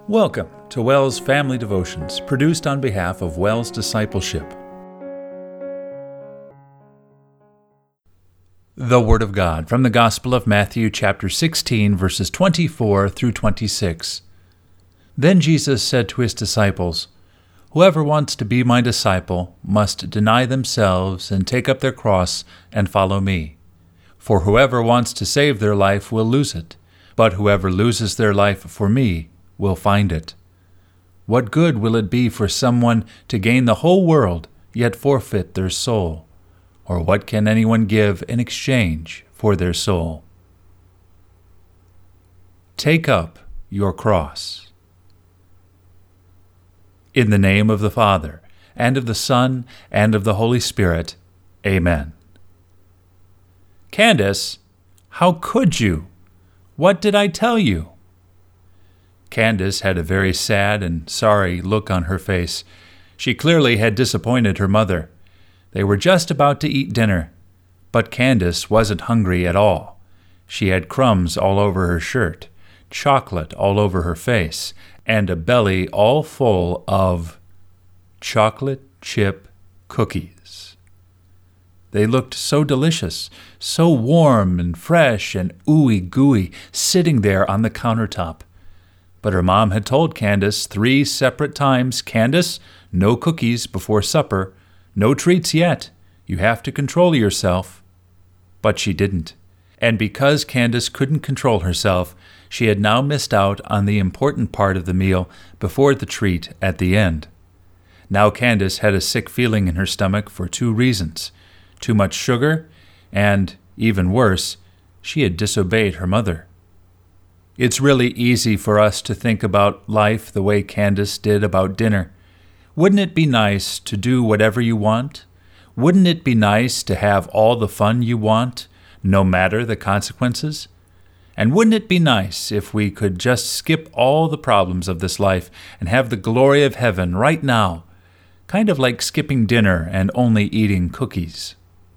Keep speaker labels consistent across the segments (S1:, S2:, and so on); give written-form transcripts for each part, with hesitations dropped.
S1: Welcome to WELS Family Devotions, produced on behalf of WELS Discipleship. The Word of God from the Gospel of Matthew, chapter 16, verses 24 through 26. Then Jesus said to his disciples, "Whoever wants to be my disciple must deny themselves and take up their cross and follow me. For whoever wants to save their life will lose it, but whoever loses their life for me will find it. What good will it be for someone to gain the whole world, yet forfeit their soul? Or what can anyone give in exchange for their soul? Take up your cross." In the name of the Father, and of the Son, and of the Holy Spirit. Amen. "Candace, how could you? What did I tell you?" Candace had a very sad and sorry look on her face. She clearly had disappointed her mother. They were just about to eat dinner, but Candace wasn't hungry at all. She had crumbs all over her shirt, chocolate all over her face, and a belly all full of chocolate chip cookies. They looked so delicious, so warm and fresh and ooey gooey, sitting there on the countertop. But her mom had told Candace 3 separate times, "Candace, no cookies before supper, no treats yet, you have to control yourself." But she didn't. And because Candace couldn't control herself, she had now missed out on the important part of the meal before the treat at the end. Now Candace had a sick feeling in her stomach for 2 reasons: too much sugar, and, even worse, she had disobeyed her mother. It's really easy for us to think about life the way Candace did about dinner. Wouldn't it be nice to do whatever you want? Wouldn't it be nice to have all the fun you want, no matter the consequences? And wouldn't it be nice if we could just skip all the problems of this life and have the glory of heaven right now, kind of like skipping dinner and only eating cookies?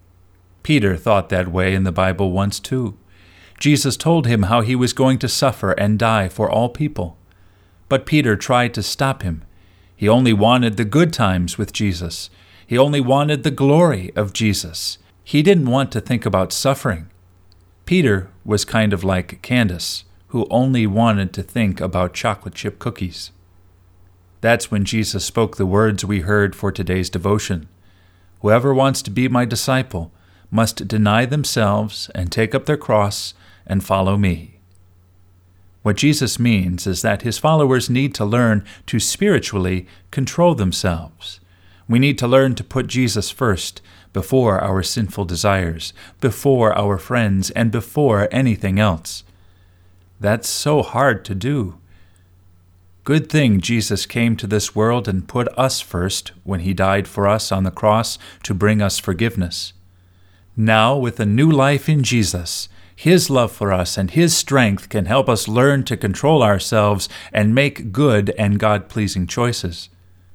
S1: Peter thought that way in the Bible once too. Jesus told him how he was going to suffer and die for all people. But Peter tried to stop him. He only wanted the good times with Jesus. He only wanted the glory of Jesus. He didn't want to think about suffering. Peter was kind of like Candace, who only wanted to think about chocolate chip cookies. That's when Jesus spoke the words we heard for today's devotion. "Whoever wants to be my disciple must deny themselves and take up their cross and follow me." What Jesus means is that his followers need to learn to spiritually control themselves. We need to learn to put Jesus first, before our sinful desires, before our friends, and before anything else. That's so hard to do. Good thing Jesus came to this world and put us first when he died for us on the cross to bring us forgiveness. Now, with a new life in Jesus, his love for us and his strength can help us learn to control ourselves and make good and God-pleasing choices.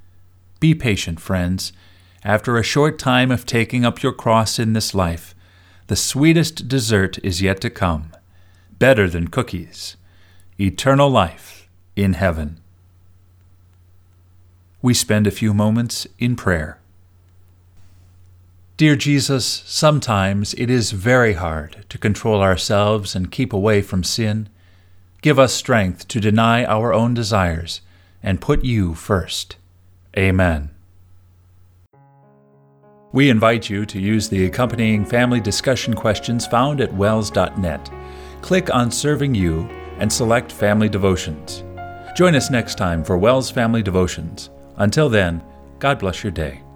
S1: Be patient, friends. After a short time of taking up your cross in this life, the sweetest dessert is yet to come, better than cookies, eternal life in heaven. We spend a few moments in prayer. Dear Jesus, sometimes it is very hard to control ourselves and keep away from sin. Give us strength to deny our own desires and put you first. Amen. We invite you to use the accompanying family discussion questions found at wels.net. Click on Serving You and select Family Devotions. Join us next time for WELS Family Devotions. Until then, God bless your day.